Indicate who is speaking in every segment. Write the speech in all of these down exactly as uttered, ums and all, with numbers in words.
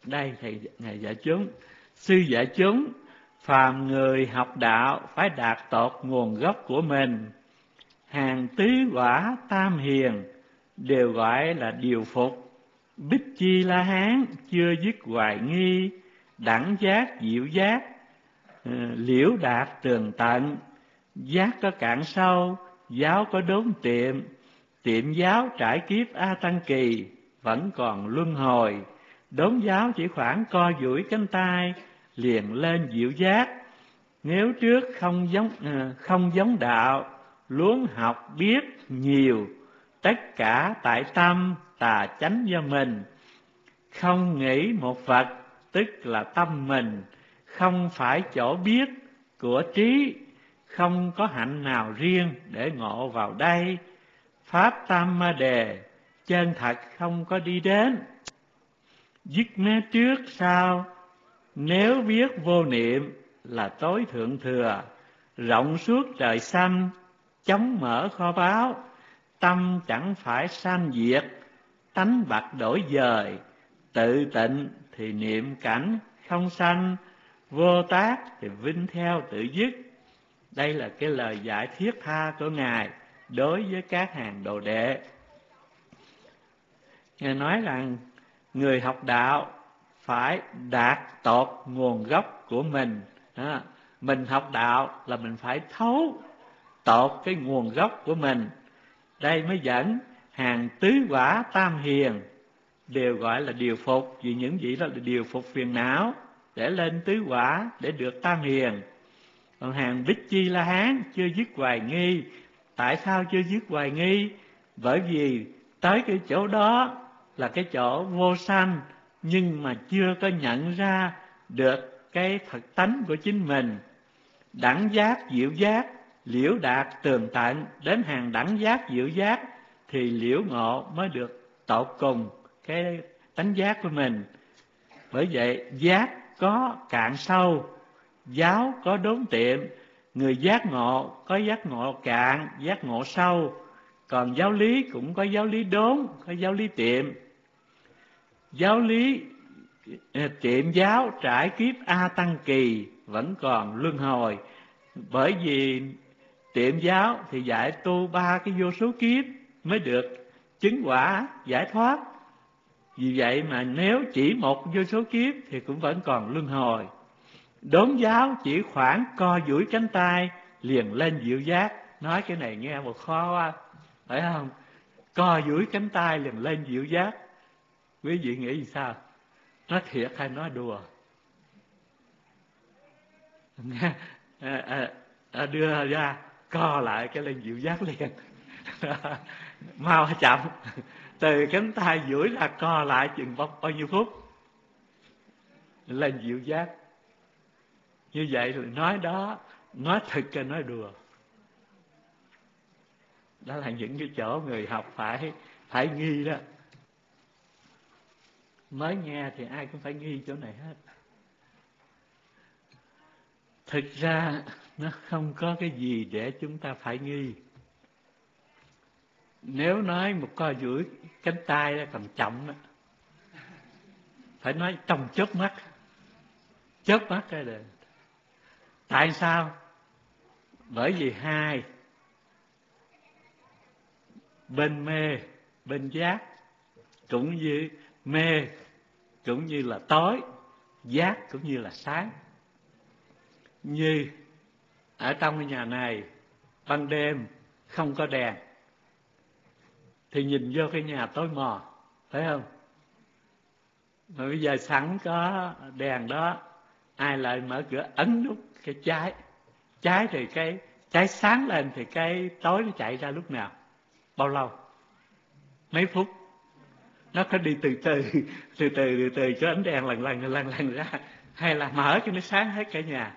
Speaker 1: Đây thầy ngài dạy chúng, sư dạy chúng, phàm người học đạo phải đạt tột nguồn gốc của mình. Hàng tứ quả tam hiền đều gọi là điều phục. Bích Chi La Hán chưa dứt hoài nghi, đẳng giác diệu giác liễu đạt tường tận. Giác có cạn sâu, giáo có đốn tiệm, tiệm giáo trải kiếp A Tăng Kỳ, vẫn còn luân hồi. Đốn giáo chỉ khoảng co duỗi cánh tay, liền lên diệu giác. Nếu trước không giống không giống đạo, luống học biết nhiều, tất cả tại tâm tà chánh do mình. Không nghĩ một vật tức là tâm mình, không phải chỗ biết của trí, không có hạnh nào riêng để ngộ vào đây. Pháp tam ma đề, chân thật không có đi đến. Dứt mé trước sau, nếu biết vô niệm là tối thượng thừa. Rộng suốt trời xanh, chống mở kho báu. Tâm chẳng phải sanh diệt, tánh bạc đổi dời. Tự tịnh thì niệm cảnh không sanh, vô tác thì vinh theo tự dứt. Đây là cái lời giải thiết tha của Ngài đối với các hàng đồ đệ. Ngài nói rằng người học đạo phải đạt tột nguồn gốc của mình. Đó. Mình học đạo là mình phải thấu tột cái nguồn gốc của mình. Đây mới dẫn hàng tứ quả tam hiền đều gọi là điều phục, vì những vị đó là điều phục phiền não để lên tứ quả để được tam hiền. Còn hàng Bích Chi La Hán chưa dứt hoài nghi. Tại sao chưa dứt hoài nghi? Bởi vì tới cái chỗ đó là cái chỗ vô sanh, nhưng mà chưa có nhận ra được cái thật tánh của chính mình. Đẳng giác diệu giác liễu đạt tường tận. Đến hàng đẳng giác diệu giác thì liễu ngộ mới được tột cùng cái tánh giác của mình. Bởi vậy giác có cạn sâu, giáo có đốn tiệm. Người giác ngộ có giác ngộ cạn, giác ngộ sâu. Còn giáo lý cũng có giáo lý đốn, có giáo lý tiệm. Giáo lý tiệm giáo trải kiếp A Tăng Kỳ, vẫn còn luân hồi. Bởi vì tiệm giáo thì dạy tu ba cái vô số kiếp mới được chứng quả giải thoát. Vì vậy mà nếu chỉ một vô số kiếp thì cũng vẫn còn luân hồi. Đốn giáo chỉ khoảng co duỗi cánh tay liền lên diệu giác. Nói cái này nghe một khó quá, phải không? Co duỗi cánh tay liền lên diệu giác. Quý vị nghĩ gì sao? Nói thiệt hay nói đùa? à, à, à, đưa ra co lại cái lên diệu giác liền. Mau hay chậm? Từ cánh tay duỗi ra co lại chừng bao, bao nhiêu phút lên diệu giác. Như vậy rồi nói đó, nói thực hay nói đùa? Đó là những cái chỗ người học phải phải nghi đó. Mới nghe thì ai cũng phải nghi chỗ này hết. Thực ra nó không có cái gì để chúng ta phải nghi. Nếu nói một co duỗi cánh tay đó còn chậm đó, phải nói trong chớp mắt. Chớp mắt cái đời. Tại sao? Bởi vì hai, bên mê, bên giác cũng như mê cũng như là tối, giác cũng như là sáng. Như ở trong cái nhà này ban đêm không có đèn thì nhìn vô cái nhà tối mò, phải không? Mà bây giờ sẵn có đèn đó, ai lại mở cửa ấn nút cái cháy, cháy thì cái cháy sáng lên thì cái tối nó chạy ra lúc nào? Bao lâu? Mấy phút? Nó có đi từ từ, từ từ từ từ cho ánh đèn lần lần lần lần ra, hay là mở cho nó sáng hết cả nhà?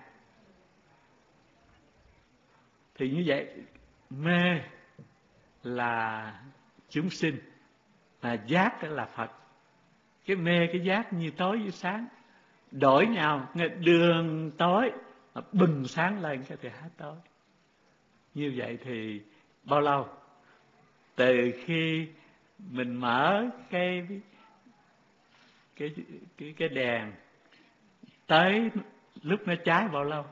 Speaker 1: Thì như vậy mê là chúng sinh, mà giác là Phật. Cái mê cái giác như tối với sáng đổi nhau, đường tối mà bừng sáng lên cái thì hết tối. Như vậy thì bao lâu? Từ khi mình mở cái cái cái cái đèn tới lúc nó cháy bao lâu?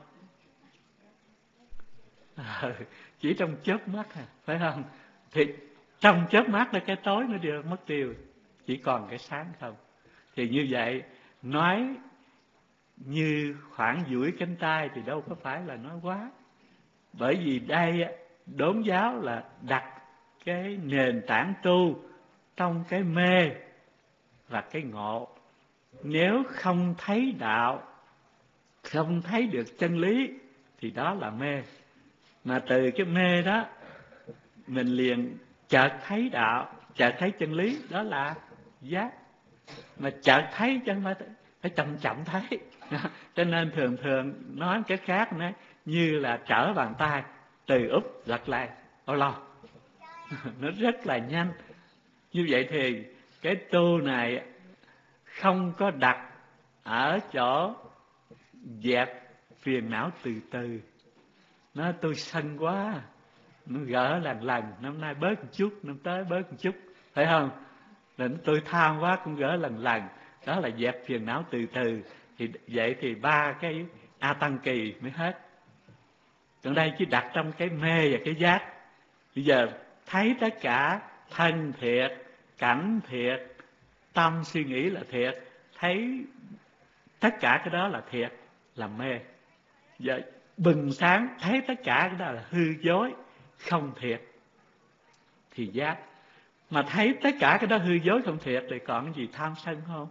Speaker 1: À, chỉ trong chớp mắt à, phải không? Thì trong chớp mắt là cái tối nó đều mất tiêu, chỉ còn cái sáng không. Thì như vậy nói như khoảng duỗi cánh tay thì đâu có phải là nói quá. Bởi vì đây đốn giáo là đặt cái nền tảng tu trong cái mê và cái ngộ. Nếu không thấy đạo, không thấy được chân lý thì đó là mê. Mà từ cái mê đó mình liền chợt thấy đạo, chợt thấy chân lý, đó là giác. Mà chợt thấy chứ không phải, phải chậm chậm thấy. Cho nên thường thường nói cái khác nói như là trở bàn tay từ úp lật lại bao lâu. Nó rất là nhanh. Như vậy thì cái tu này không có đặt ở chỗ dẹp phiền não từ từ. Nó tôi sân quá, nó gỡ lần lần, năm nay bớt một chút, năm tới bớt một chút, phải không? Nên tôi tham quá cũng gỡ lần lần. Đó là dẹp phiền não từ từ. Thì vậy thì ba cái A Tăng Kỳ mới hết. Còn đây chỉ đặt trong cái mê và cái giác. Bây giờ thấy tất cả thân thiệt, cảnh thiệt, tâm suy nghĩ là thiệt, thấy tất cả cái đó là thiệt, là mê. Giờ bừng sáng thấy tất cả cái đó là hư dối, không thiệt, thì giác. Mà thấy tất cả cái đó hư dối không thiệt thì còn gì tham sân không?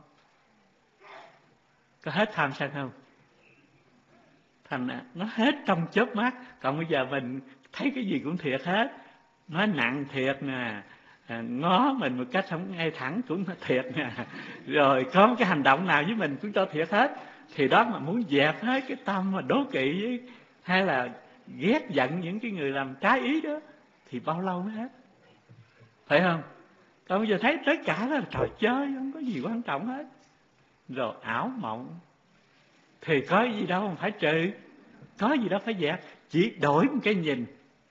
Speaker 1: Có hết tham sân không? Thành nó hết trong chớp mắt. Còn bây giờ mình thấy cái gì cũng thiệt hết. Nói nặng thiệt nè, ngó mình một cách không ngay thẳng cũng thiệt nè, rồi có một cái hành động nào với mình cũng cho thiệt hết. Thì đó mà muốn dẹp hết cái tâm mà đố kỵ với, hay là ghét giận những cái người làm trái ý đó, thì bao lâu mới hết? Phải không? Còn bây giờ thấy tất cả là trò chơi, không có gì quan trọng hết. Rồi ảo mộng thì có gì đâu mà phải trừ, có gì đâu phải dẹp. Chỉ đổi một cái nhìn,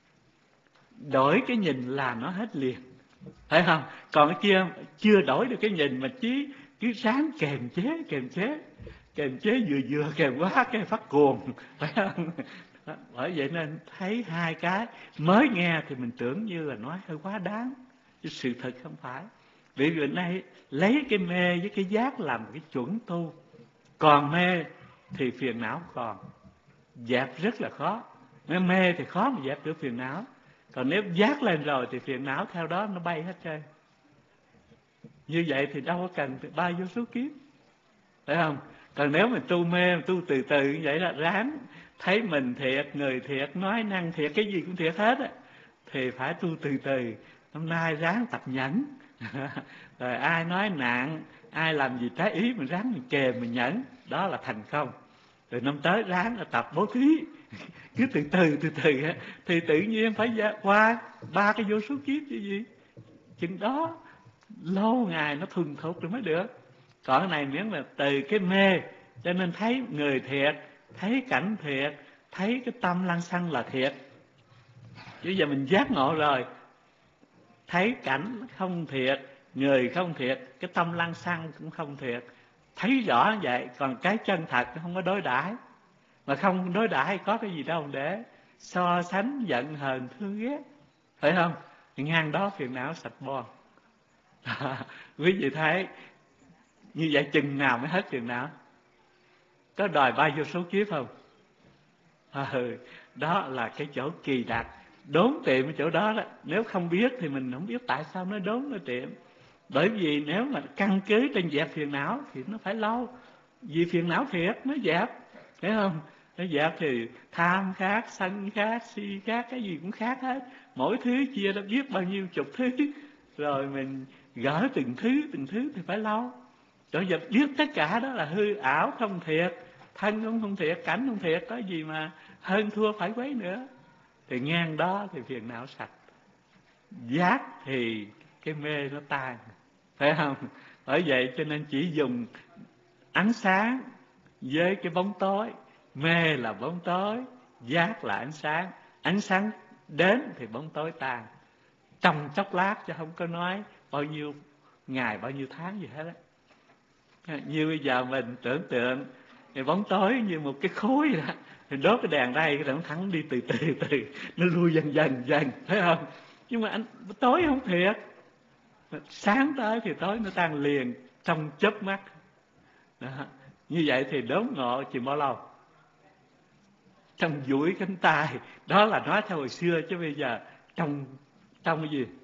Speaker 1: đổi cái nhìn là nó hết liền, phải không? Còn cái kia chưa đổi được cái nhìn mà chỉ cứ ráng kềm chế, kềm chế, kềm chế vừa vừa kềm quá cái phát cuồng, phải không? Bởi vậy nên thấy hai cái mới nghe thì mình tưởng như là nói hơi quá đáng, chứ sự thật không phải. Vì người này lấy cái mê với cái giác làm cái chuẩn tu. Còn mê thì phiền não còn, dẹp rất là khó. Nếu mê thì khó mà dẹp được phiền não. Còn nếu giác lên rồi thì phiền não theo đó nó bay hết trơn. Như vậy thì đâu có cần bay vô số kiếp, phải không? Còn nếu mình tu mê, mình tu từ từ như vậy là ráng thấy mình thiệt, người thiệt, nói năng thiệt, cái gì cũng thiệt hết á, thì phải tu từ từ. Hôm nay ráng tập nhẫn. Rồi ai nói nặng, ai làm gì trái ý mình ráng mình kềm, mình nhẫn, đó là thành công. Rồi năm tới ráng là tập bố thí. Cứ từ từ từ từ thì tự nhiên phải qua ba cái vô số kiếp chứ gì. Chừng đó lâu ngày nó thuần thục rồi mới được. Còn cái này nếu mà từ cái mê, cho nên thấy người thiệt, thấy cảnh thiệt, thấy cái tâm lăng xăng là thiệt. Chứ giờ mình giác ngộ rồi, thấy cảnh không thiệt, người không thiệt, cái tâm lăng xăng cũng không thiệt, thấy rõ như vậy. Còn cái chân thật nó không có đối đãi. Mà không đối đãi có cái gì đâu để so sánh, giận hờn, thương ghét, phải không? Thì ngang đó phiền não sạch bon. Quý vị thấy như vậy chừng nào mới hết phiền não? Có đòi bao vô số kiếp không? Ừ, đó là cái chỗ kỳ đặc. Đốn tiệm ở chỗ đó đó. Nếu không biết thì mình không biết tại sao nó đốn nó tiệm. Bởi vì nếu mà căn cứ trên dẹp phiền não thì nó phải lâu. Vì phiền não thiệt nó dẹp, thấy không? Nó dẹp thì tham khác, sân khác, si khác, cái gì cũng khác hết. Mỗi thứ chia ra biết bao nhiêu chục thứ. Rồi mình gỡ từng thứ, từng thứ thì phải lâu. Rồi giờ biết tất cả đó là hư ảo không thiệt, thân cũng không thiệt, cảnh không thiệt, có gì mà hơn thua phải quấy nữa. Thì ngang đó thì phiền não sạch. Giác thì cái mê nó tan, phải không? Bởi vậy cho nên chỉ dùng ánh sáng với cái bóng tối. Mê là bóng tối, giác là ánh sáng. Ánh sáng đến thì bóng tối tan, trong chốc lát, chứ không có nói bao nhiêu ngày bao nhiêu tháng gì hết á. Như bây giờ mình tưởng tượng cái bóng tối như một cái khối đó, thì đốt cái đèn đây cái đèn thẳng đi từ từ từ nó lui dần dần dần, thấy không? Nhưng mà anh tối không thiệt, sáng tới thì tối nó tan liền trong chớp mắt đó. Như vậy thì đốn ngộ chừng bao lâu? Trong duỗi cánh tay. Đó là nói theo hồi xưa, chứ bây giờ trong trong cái gì?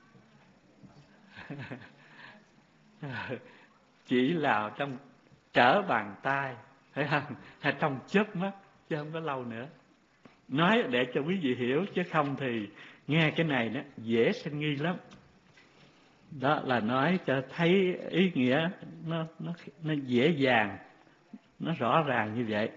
Speaker 1: Chỉ là trong trở bàn tay, thấy không? Hay trong chớp mắt, chứ không có lâu nữa. Nói để cho quý vị hiểu, chứ không thì nghe cái này nó dễ sinh nghi lắm. Đó là nói cho thấy ý nghĩa nó nó nó dễ dàng, nó rõ ràng như vậy.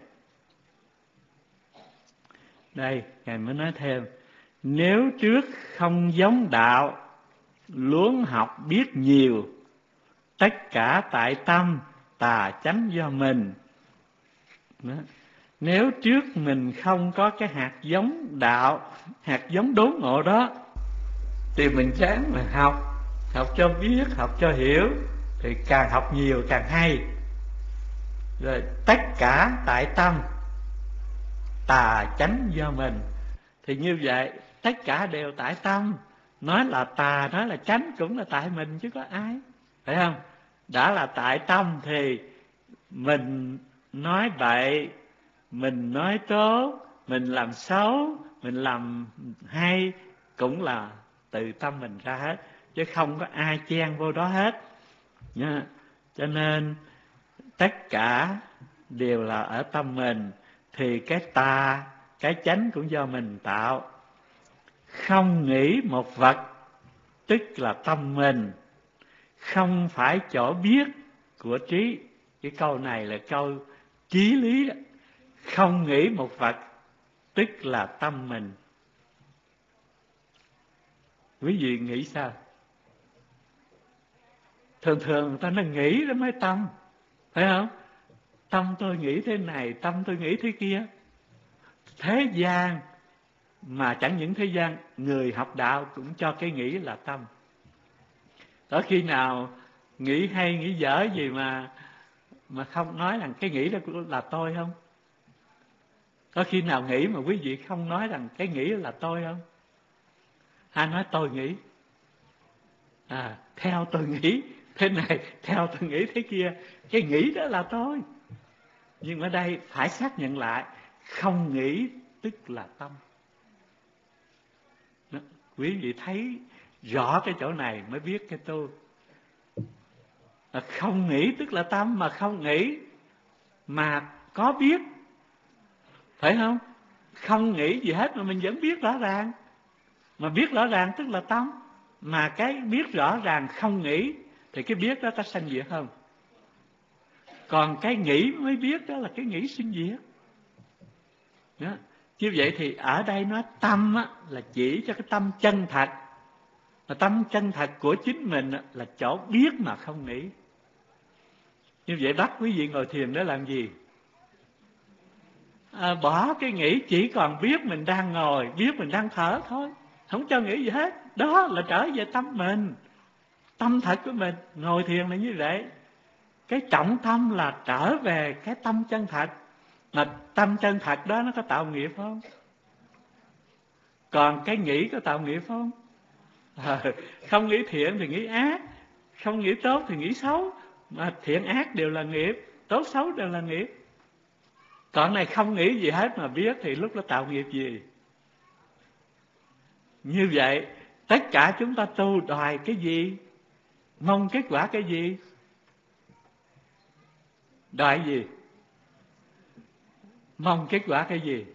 Speaker 1: Đây, Ngài mới nói thêm: nếu trước không giống đạo, luống học biết nhiều, tất cả tại tâm, tà chánh do mình. Đó. Nếu trước mình không có cái hạt giống đạo, hạt giống đốn ngộ đó, thì mình ráng mà học, học cho biết, học cho hiểu, thì càng học nhiều càng hay. Rồi tất cả tại tâm, tà chánh do mình. Thì như vậy tất cả đều tại tâm. Nói là tà, nói là chánh cũng là tại mình chứ có ai, phải không? Đã là tại tâm thì mình nói bậy, mình nói tốt, mình làm xấu, mình làm hay, cũng là từ tâm mình ra hết, chứ không có ai chen vô đó hết nha. Cho nên tất cả đều là ở tâm mình, thì cái tà, cái chánh cũng do mình tạo. Không nghĩ một vật tức là tâm mình, không phải chỗ biết của trí. Cái câu này là câu chí lý đó. Không nghĩ một vật tức là tâm mình. Quý vị nghĩ sao? Thường thường người ta nó nghĩ đó mới tâm, phải không? Tâm tôi nghĩ thế này, tâm tôi nghĩ thế kia. Thế gian mà chẳng những thế gian, người học đạo cũng cho cái nghĩ là tâm. Có khi nào nghĩ hay nghĩ dở gì mà mà không nói rằng cái nghĩ đó là tôi không? Có khi nào nghĩ mà quý vị không nói rằng cái nghĩ là tôi không? Hay nói tôi nghĩ, à, theo tôi nghĩ thế này, theo tôi nghĩ thế kia, cái nghĩ đó là tôi. Nhưng ở đây phải xác nhận lại, không nghĩ tức là tâm. Đó, quý vị thấy rõ cái chỗ này mới biết cái tu. Không nghĩ tức là tâm, mà không nghĩ mà có biết, phải không? Không nghĩ gì hết mà mình vẫn biết rõ ràng. Mà biết rõ ràng tức là tâm. Mà cái biết rõ ràng không nghĩ thì cái biết đó ta sanh diệt không? Còn cái nghĩ mới biết đó là cái nghĩ sinh diệt. Đó. Như vậy thì ở đây nói tâm á, là chỉ cho cái tâm chân thật. Mà tâm chân thật của chính mình á, là chỗ biết mà không nghĩ. Như vậy bắt quý vị ngồi thiền để làm gì? À, bỏ cái nghĩ, chỉ còn biết mình đang ngồi, biết mình đang thở thôi, không cho nghĩ gì hết. Đó là trở về tâm mình, tâm thật của mình. Ngồi thiền là như vậy. Cái trọng tâm là trở về cái tâm chân thật. Mà tâm chân thật đó nó có tạo nghiệp không? Còn cái nghĩ có tạo nghiệp không? À, không nghĩ thiện thì nghĩ ác, không nghĩ tốt thì nghĩ xấu. Mà thiện ác đều là nghiệp, tốt xấu đều là nghiệp. Còn này không nghĩ gì hết mà biết thì lúc đó tạo nghiệp gì? Như vậy tất cả chúng ta tu đòi cái gì? Mong kết quả cái gì? Đòi gì? Mong kết quả cái gì?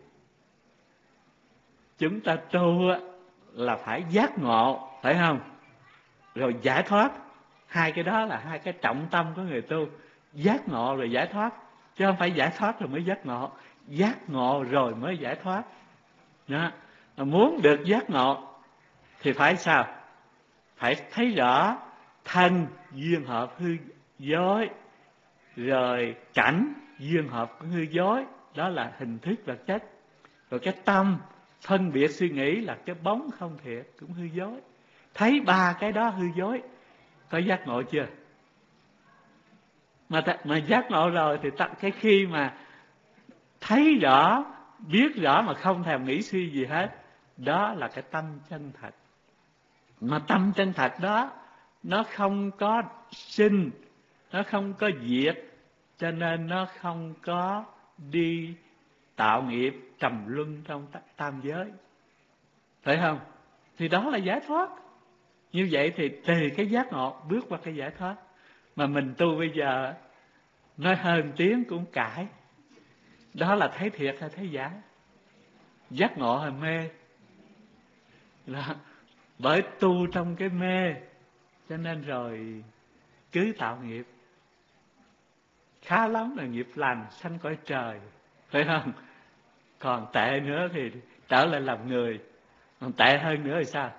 Speaker 1: Chúng ta tu là phải giác ngộ, phải không? Rồi giải thoát. Hai cái đó là hai cái trọng tâm của người tu. Giác ngộ rồi giải thoát. Chứ không phải giải thoát rồi mới giác ngộ. Giác ngộ rồi mới giải thoát. Đó. Mà muốn được giác ngộ thì phải sao? Phải thấy rõ thân duyên hợp hư dối, rồi cảnh duyên hợp của hư dối, đó là hình thức vật chất. Rồi cái tâm phân biệt suy nghĩ là cái bóng không thiệt, cũng hư dối. Thấy ba cái đó hư dối, có giác ngộ chưa? Mà, mà giác ngộ rồi thì ta, cái khi mà thấy rõ, biết rõ mà không thèm nghĩ suy gì hết, đó là cái tâm chân thật. Mà tâm chân thật đó, nó không có sinh, nó không có diệt, cho nên nó không có đi tạo nghiệp trầm luân trong tam giới, phải không? Thì đó là giải thoát. Như vậy thì từ cái giác ngộ bước qua cái giải thoát. Mà mình tu bây giờ nói hơn tiếng cũng cãi, đó là thấy thiệt hay thấy giả, giác ngộ hay mê. Đó. Bởi tu trong cái mê cho nên rồi cứ tạo nghiệp, khá lắm là nghiệp lành sanh cõi trời, phải không? Còn tệ nữa thì trở lại làm người, còn tệ hơn nữa thì sao?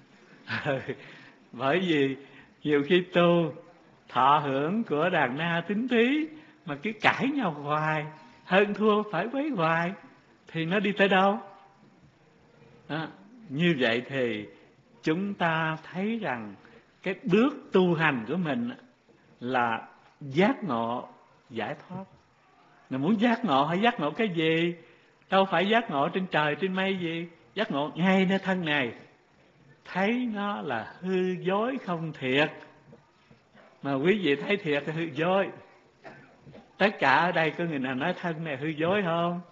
Speaker 1: Bởi vì nhiều khi tu thọ hưởng của đàn na tín thí mà cứ cãi nhau hoài, hơn thua phải quấy hoài, thì nó đi tới đâu? Đó. Như vậy thì chúng ta thấy rằng cái bước tu hành của mình là giác ngộ giải thoát. Mà muốn giác ngộ hay giác ngộ cái gì? Đâu phải giác ngộ trên trời trên mây gì, giác ngộ ngay nơi thân này, thấy nó là hư dối không thiệt. Mà quý vị thấy thiệt hay hư dối? Tất cả ở đây có người nào nói thân này hư dối không?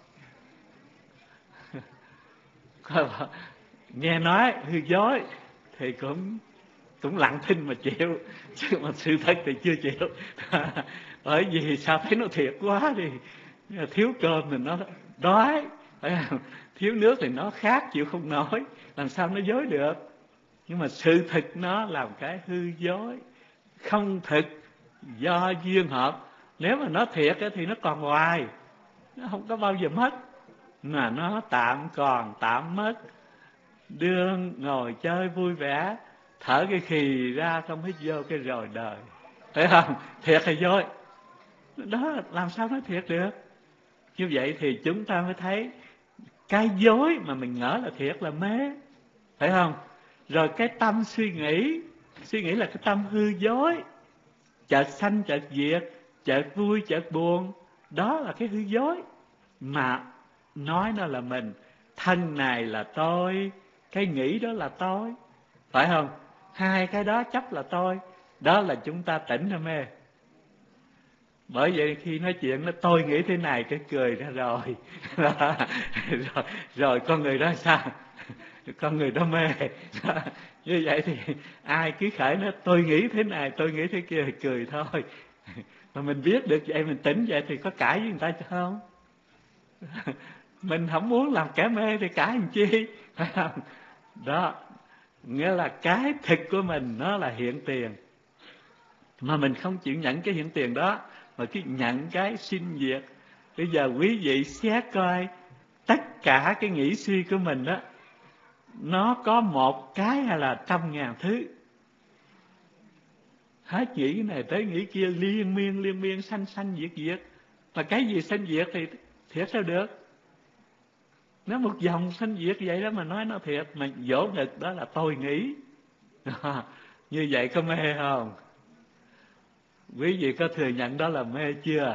Speaker 1: Nghe nói hư dối thì cũng cũng lặng thinh mà chịu, chứ mà sự thật thì chưa chịu. Bởi vì sao thấy nó thiệt quá thì thiếu cơm thì nó đói, thiếu nước thì nó khát chịu không nổi, làm sao nó dối được. Nhưng mà sự thực nó làm cái hư dối, không thực do duyên hợp. Nếu mà nó thiệt thì nó còn hoài, nó không có bao giờ mất, mà nó tạm còn tạm mất. Đương ngồi chơi vui vẻ, thở cái khì ra không hít vô cái rồi đời, thấy không? Thiệt hay dối? Đó làm sao nói thiệt được? Như vậy thì chúng ta mới thấy cái dối mà mình ngỡ là thiệt là mê, phải không? Rồi cái tâm suy nghĩ, suy nghĩ là cái tâm hư dối, chợt sanh chợt diệt, chợt vui chợt buồn, đó là cái hư dối mà nói nó là mình. Thân này là tôi, cái nghĩ đó là tôi, phải không? Hai cái đó chấp là tôi, đó là chúng ta tỉnh hay mê? Bởi vậy khi nói chuyện nó tôi nghĩ thế này, cái cười ra rồi. rồi rồi con người đó sao? Con người đó mê. Như vậy thì ai cứ khởi nó tôi nghĩ thế này, tôi nghĩ thế kia, cười thôi. Mà mình biết được vậy, mình tỉnh vậy thì có cãi với người ta không? Mình không muốn làm kẻ mê thì cãi làm chi, phải không? Đó, nghĩa là cái thực của mình nó là hiện tiền, mà mình không chịu nhận cái hiện tiền đó, mà cứ nhận cái sinh diệt. Bây giờ quý vị xét coi, tất cả cái nghĩ suy của mình đó, nó có một cái hay là trăm ngàn thứ, hết nghĩ cái này tới nghĩ kia, liên miên liên miên, sanh sanh diệt diệt. Mà cái gì sanh diệt thì thiệt sao được? Nếu một dòng sanh diệt vậy đó mà nói nó thiệt, mà dỗ nghịch đó là tôi nghĩ. Như vậy có mê không? Quý vị có thừa nhận đó là mê chưa?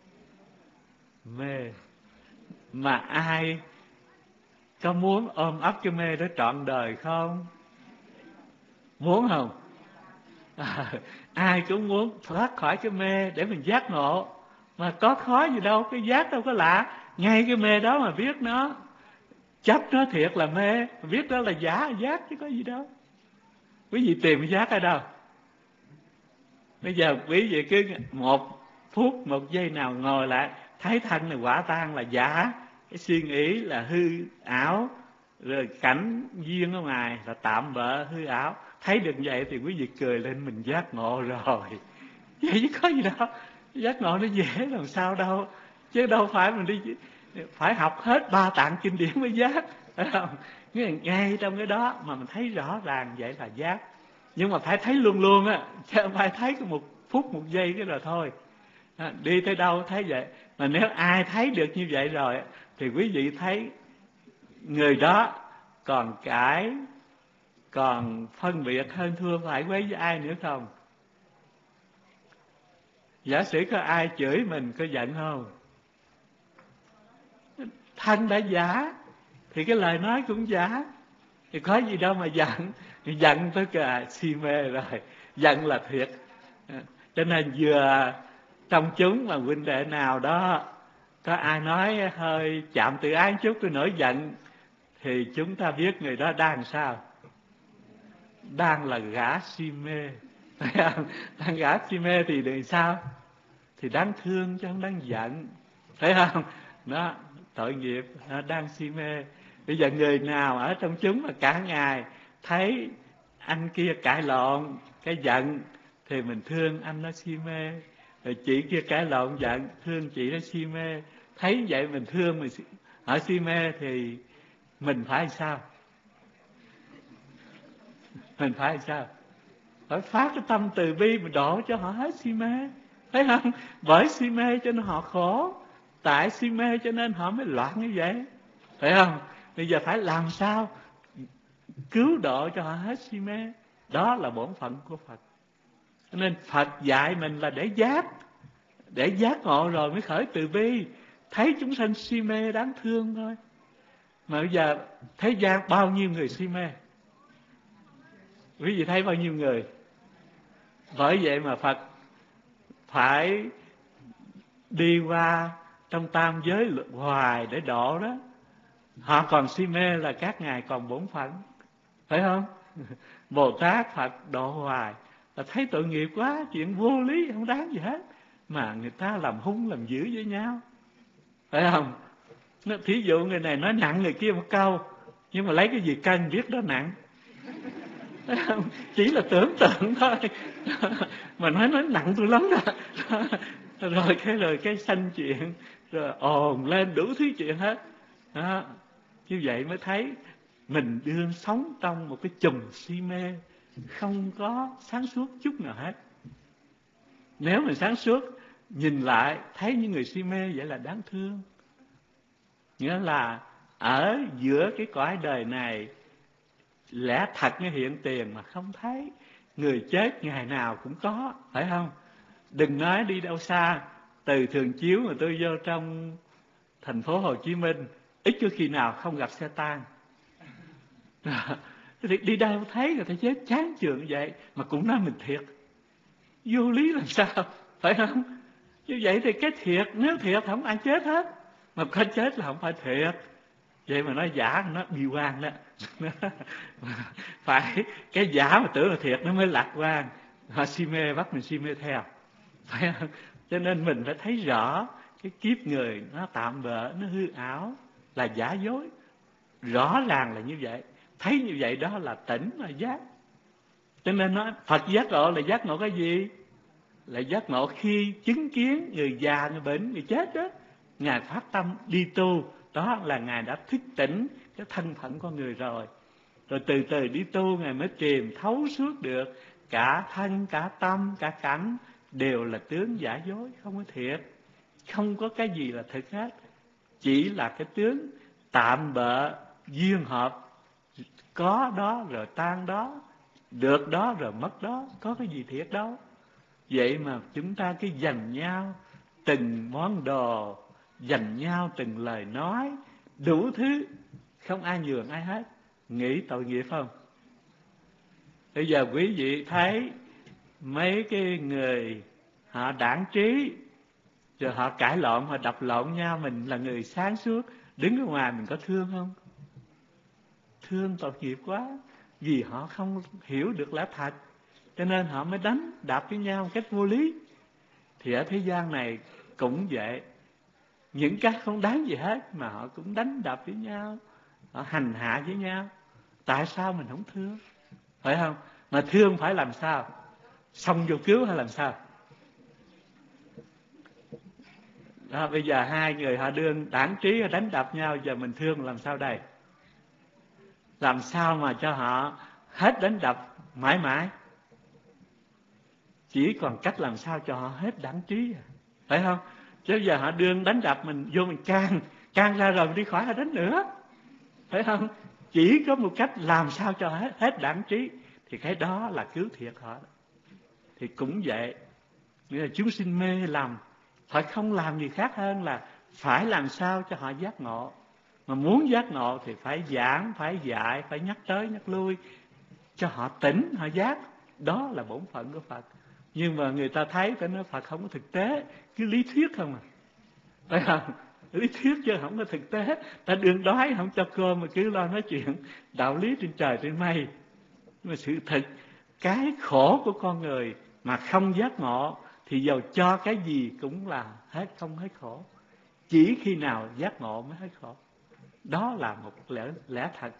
Speaker 1: Mê. Mà ai có muốn ôm ấp cái mê đó trọn đời không? Muốn không? À, ai cũng muốn thoát khỏi cái mê để mình giác ngộ. Mà có khó gì đâu, cái giác đâu có lạ. Ngay cái mê đó mà biết nó, chấp nó thiệt là mê, biết đó là giả là giác chứ có gì đâu. Quý vị tìm cái giác ở đâu? Bây giờ quý vị cứ một phút, một giây nào ngồi lại, thấy thân này quả tan là giả, cái suy nghĩ là hư ảo, rồi cảnh duyên ở ngoài là tạm bợ hư ảo. Thấy được vậy thì quý vị cười lên, mình giác ngộ rồi. Vậy chứ có gì đâu, giác ngộ nó dễ làm sao đâu. Chứ đâu phải mình đi phải học hết ba tạng kinh điển mới giác, phải không? Ngay trong cái đó mà mình thấy rõ ràng vậy là giác. Nhưng mà phải thấy luôn luôn á, chứ không phải thấy một phút một giây cái rồi thôi. À, đi tới đâu thấy vậy. Mà nếu ai thấy được như vậy rồi thì quý vị thấy người đó còn cãi, còn phân biệt hơn thua phải quấy với ai nữa không? Giả sử có ai chửi mình có giận không? Thân đã giả thì cái lời nói cũng giả, thì có gì đâu mà giận. Giận tới cả si mê rồi, giận là thiệt. Cho nên vừa trong chúng mà huynh đệ nào đó có ai nói hơi chạm tự ái chút, tôi nổi giận, thì chúng ta biết người đó đang sao? Đang là gã si mê. Đang gã si mê thì để sao? Thì đáng thương chứ không đáng giận, thấy không? Nó tội nghiệp, nó đang si mê. Bây giờ người nào ở trong chúng mà cả ngày thấy anh kia cãi lộn cái giận thì mình thương anh nó si mê, rồi chị kia cãi lộn giận thương chị nó si mê. Thấy vậy mình thương, mình ở si mê thì mình phải sao? Mình phải sao? Phải phát cái tâm từ bi mình đổ cho họ hết si mê, thấy không? Bởi si mê cho nên họ khổ, tại si mê cho nên họ mới loạn như vậy, thấy không? Bây giờ phải làm sao cứu độ cho họ hết si mê. Đó là bổn phận của Phật. Cho nên Phật dạy mình là để giác, để giác ngộ rồi mới khởi từ bi, thấy chúng sanh si mê đáng thương thôi. Mà bây giờ thế gian bao nhiêu người si mê? Quý vị thấy bao nhiêu người? Bởi vậy mà Phật phải đi qua trong tam giới hoài để độ đó. Họ còn si mê là các ngài còn bổn phận, phải không? Bồ Tát Phật độ hoài là thấy tội nghiệp quá, chuyện vô lý không đáng gì hết mà người ta làm hung làm dữ với nhau, phải không? Thí dụ người này nói nặng người kia một câu, nhưng mà lấy cái gì cân biết đó nặng, phải không? Chỉ là tưởng tượng thôi mà nói nói nặng tôi lắm đó. Rồi cái rồi cái sanh chuyện, rồi ồn lên đủ thứ chuyện hết đó. Như vậy mới thấy mình đương sống trong một cái chùm si mê, không có sáng suốt chút nào hết. Nếu mình sáng suốt nhìn lại thấy những người si mê vậy là đáng thương. Nghĩa là ở giữa cái cõi đời này lẽ thật như hiện tiền mà không thấy. Người chết ngày nào cũng có, phải không? Đừng nói đi đâu xa, từ Thường Chiếu mà tôi vô trong thành phố Hồ Chí Minh, ít có khi nào không gặp xe tang. Đi đâu thấy người ta chết chán chường vậy mà cũng nói mình thiệt, vô lý làm sao, phải không? Như vậy thì cái thiệt, nếu thiệt không ai chết hết, mà có chết là không phải thiệt. Vậy mà nói giả nó bi quan đó. Phải cái giả mà tưởng là thiệt nó mới lạc quan. Họ si mê bắt mình si mê theo, phải không? Cho nên mình phải thấy rõ cái kiếp người nó tạm bợ, nó hư ảo, là giả dối. Rõ ràng là như vậy. Thấy như vậy đó là tỉnh, là giác. Cho nên nói Phật giác ngộ là giác ngộ cái gì? Là giác ngộ khi chứng kiến người già, người bệnh, người chết đó, Ngài phát tâm đi tu. Đó là Ngài đã thức tỉnh cái thân phận con người rồi. Rồi từ từ đi tu Ngài mới tìm thấu suốt được cả thân, cả tâm, cả cảnh đều là tướng giả dối, không có thiệt. Không có cái gì là thực hết. Chỉ là cái tướng tạm bợ, duyên hợp, có đó rồi tan đó, được đó rồi mất đó, có cái gì thiệt đâu. Vậy mà chúng ta cứ dành nhau từng món đồ, dành nhau từng lời nói, đủ thứ, không ai nhường ai hết. Nghĩ tội nghiệp không? Bây giờ quý vị thấy mấy cái người họ đảng trí, rồi họ cãi lộn, họ đập lộn nhau, mình là người sáng suốt đứng ở ngoài mình có thương không? Thương tội nghiệp quá, vì họ không hiểu được lẽ thật, cho nên họ mới đánh đạp với nhau một cách vô lý. Thì ở thế gian này cũng vậy, những cái không đáng gì hết mà họ cũng đánh đập với nhau, họ hành hạ với nhau. Tại sao mình không thương? Phải không? Mà thương phải làm sao? Xông vô cứu hay làm sao? Đó, bây giờ hai người họ đương đảng trí đánh đập nhau, giờ mình thương làm sao đây? Làm sao mà cho họ hết đánh đập mãi mãi? Chỉ còn cách làm sao cho họ hết đảng trí, phải không? Chứ giờ họ đương đánh đập mình vô mình can, can ra rồi mình đi khỏi họ đánh nữa, phải không? Chỉ có một cách làm sao cho hết, hết đảng trí, thì cái đó là cứu thiệt họ. Thì cũng vậy, nghĩa là chúng sinh mê lầm. Phật không làm gì khác hơn là phải làm sao cho họ giác ngộ. Mà muốn giác ngộ thì phải giảng, phải dạy, phải nhắc tới nhắc lui cho họ tỉnh, họ giác. Đó là bổn phận của Phật. Nhưng mà người ta thấy cái nói Phật không có thực tế, cứ lý thuyết không à. Phải không? Lý thuyết chứ không có thực tế. Ta đương đói không cho cơm mà cứ lo nói chuyện đạo lý trên trời trên mây. Nhưng mà sự thật, cái khổ của con người mà không giác ngộ thì dầu cho cái gì cũng là hết không hết khổ. Chỉ khi nào giác ngộ mới hết khổ. Đó là một lẽ, lẽ thật.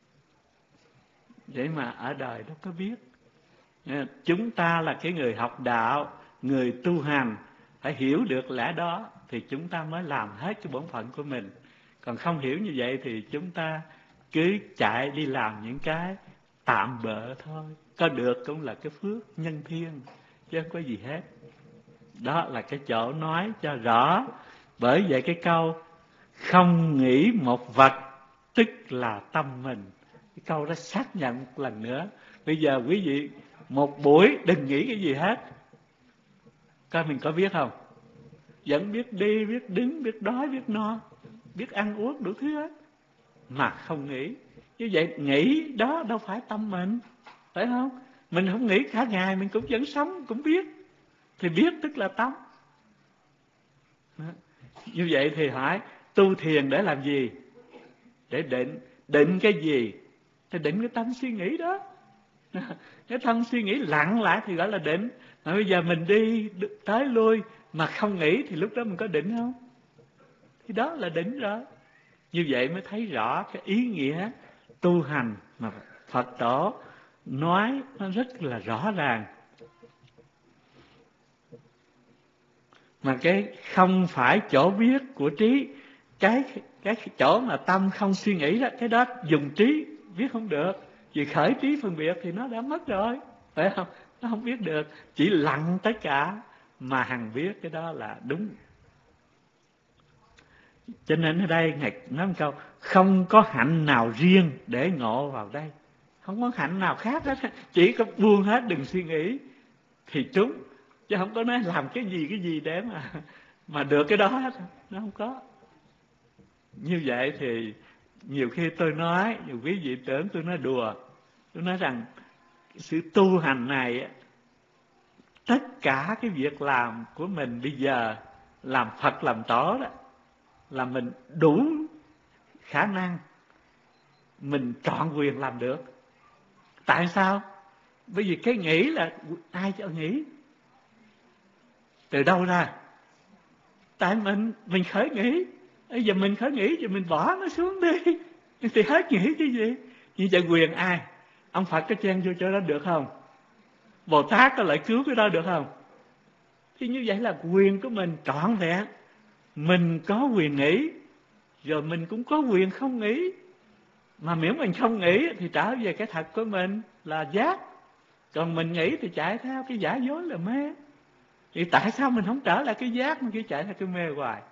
Speaker 1: Vậy mà ở đời đâu có biết. Chúng ta là cái người học đạo, người tu hành, phải hiểu được lẽ đó thì chúng ta mới làm hết cái bổn phận của mình. Còn không hiểu như vậy thì chúng ta cứ chạy đi làm những cái tạm bợ thôi. Có được cũng là cái phước nhân thiên, chứ không có gì hết. Đó là cái chỗ nói cho rõ. Bởi vậy cái câu không nghĩ một vật tức là tâm mình, cái câu đó xác nhận một lần nữa. Bây giờ quý vị một buổi đừng nghĩ cái gì hết. Coi mình có biết không? Vẫn biết đi, biết đứng, biết đói, biết no, biết ăn uống đủ thứ hết, mà không nghĩ. Như vậy nghĩ đó đâu phải tâm mình, phải không? Mình không nghĩ cả ngày mình cũng vẫn sống, cũng biết. Thì biết tức là tâm. Đó. Như vậy thì hỏi tu thiền để làm gì? Để định. Định cái gì? Thì định cái tâm suy nghĩ đó. Cái tâm suy nghĩ lặng lại thì gọi là định. Mà bây giờ mình đi tới lui mà không nghĩ thì lúc đó mình có định không? Thì đó là định rồi. Như vậy mới thấy rõ cái ý nghĩa tu hành mà Phật tổ nói nó rất là rõ ràng. Mà cái không phải chỗ biết của trí, cái cái chỗ mà tâm không suy nghĩ đó, cái đó dùng trí biết không được. Vì khởi trí phân biệt thì nó đã mất rồi, phải không? Nó không biết được, chỉ lặng tất cả mà hằng biết, cái đó là đúng. Cho nên ở đây Ngài nói một câu không có hạnh nào riêng để ngộ vào đây. Không có hạnh nào khác hết, chỉ có buông hết đừng suy nghĩ thì trúng. Chứ không có nói làm cái gì cái gì để mà mà được cái đó hết, nó không có. Như vậy thì nhiều khi tôi nói, nhiều quý vị tưởng tôi nói đùa. Tôi nói rằng sự tu hành này, tất cả cái việc làm của mình bây giờ làm Phật làm tổ đó, là mình đủ khả năng, mình trọn quyền làm được. Tại sao? Bởi vì cái nghĩ là ai cho nghĩ? Từ đâu ra? Tại mình mình khởi nghĩ. Bây giờ mình khởi nghĩ thì mình bỏ nó xuống đi, thì hết nghĩ cái gì? Như vậy quyền ai? Ông Phật có chen vô chỗ đó được không? Bồ Tát có lại cứu cái đó được không? Thì như vậy là quyền của mình trọn vẹn. Mình có quyền nghĩ, rồi mình cũng có quyền không nghĩ. Mà miễn mình không nghĩ thì trở về cái thật của mình là giác. Còn mình nghĩ thì chạy theo cái giả dối là mê. Thì tại sao mình không trở lại cái giác mà cứ chạy theo cái mê hoài?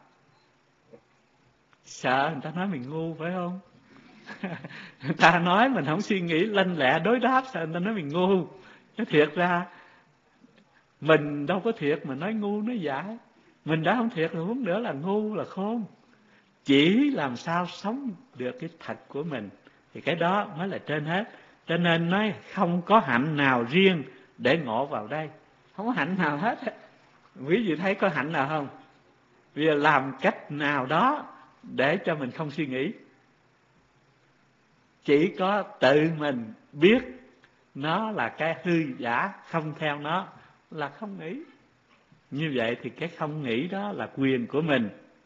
Speaker 1: Sợ người ta nói mình ngu phải không? Người ta nói mình không suy nghĩ lanh lẹ đối đáp, sợ người ta nói mình ngu. Chứ thiệt ra mình đâu có thiệt mà nói ngu nói dại. Mình đã không thiệt rồi huống nữa là ngu là khôn. Chỉ làm sao sống được cái thật của mình thì cái đó mới là trên hết. Cho nên nói không có hạnh nào riêng để ngộ vào đây. Không có hạnh nào hết. Quý vị thấy có hạnh nào không? Bây giờ làm cách nào đó để cho mình không suy nghĩ. Chỉ có tự mình biết nó là cái hư giả, không theo nó là không nghĩ. Như vậy thì cái không nghĩ đó là quyền của mình.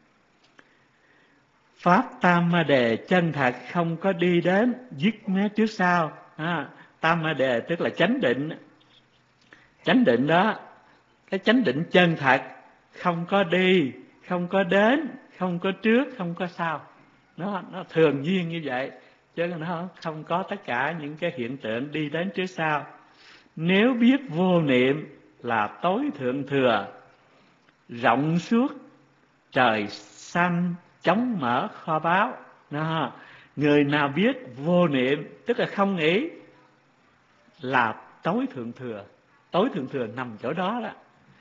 Speaker 1: Pháp tam ma đề chân thật không có đi đến dứt mé trước sau. À, tam ma đề tức là chánh định. Chánh định đó, cái chánh định chân thật không có đi, không có đến, không có trước, không có sau. Nó, nó thường nhiên như vậy, chứ nó không có tất cả những cái hiện tượng đi đến trước sau. Nếu biết vô niệm là tối thượng thừa, rộng suốt trời xanh chống mở kho báu. Đó. Người nào biết vô niệm tức là không nghĩ là tối thượng thừa. Tối thượng thừa nằm chỗ đó đó.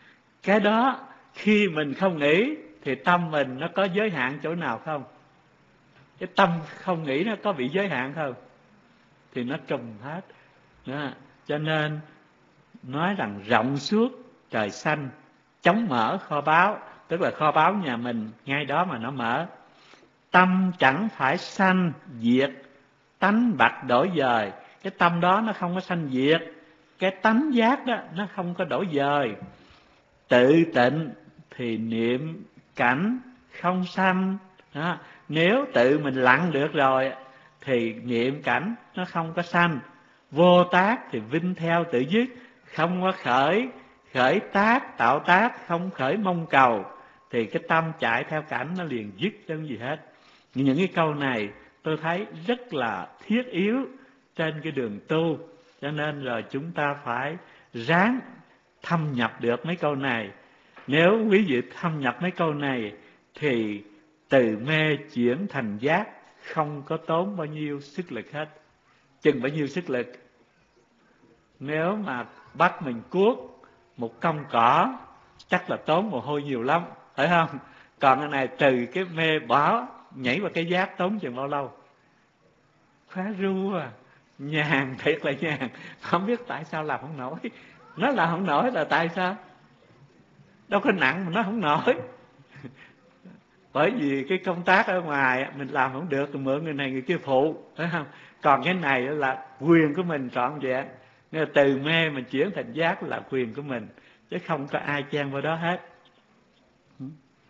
Speaker 1: Cái đó khi mình không nghĩ thì tâm mình nó có giới hạn chỗ nào không? Cái tâm không nghĩ nó có bị giới hạn không? Thì nó trùm hết đó. Cho nên nói rằng rộng suốt trời xanh, chống mở kho báu, tức là kho báu nhà mình ngay đó mà nó mở. Tâm chẳng phải sanh diệt, tánh bạch đổi dời. Cái tâm đó nó không có sanh diệt, cái tánh giác đó nó không có đổi dời. Tự tịnh thì niệm cảnh không sanh đó. Nếu tự mình lặng được rồi thì niệm cảnh nó không có sanh. Vô tác thì vinh theo tự dứt, không có khởi khởi tác tạo tác, không khởi mong cầu, thì cái tâm chạy theo cảnh nó liền dứt chân gì hết. Những cái câu này tôi thấy rất là thiết yếu trên cái đường tu, cho nên rồi chúng ta phải ráng thâm nhập được mấy câu này. Nếu quý vị thâm nhập mấy câu này thì từ mê chuyển thành giác không có tốn bao nhiêu sức lực hết. Chừng bao nhiêu sức lực? Nếu mà bắt mình cuốc một cọng cỏ chắc là tốn mồ hôi nhiều lắm, phải không? Còn cái này từ cái mê bỏ nhảy vào cái giác tốn chừng bao lâu? Khóa ru à, nhàn thiệt là nhàn. Không biết tại sao làm không nổi. Nó làm không nổi là tại sao? Đâu có nặng mà nó không nổi. Bởi vì cái công tác ở ngoài mình làm không được thì mượn người này người kia phụ, phải không? Còn cái này là quyền của mình trọn vẹn. Nên từ mê mình chuyển thành giác là quyền của mình, chứ không có ai chen vào đó hết.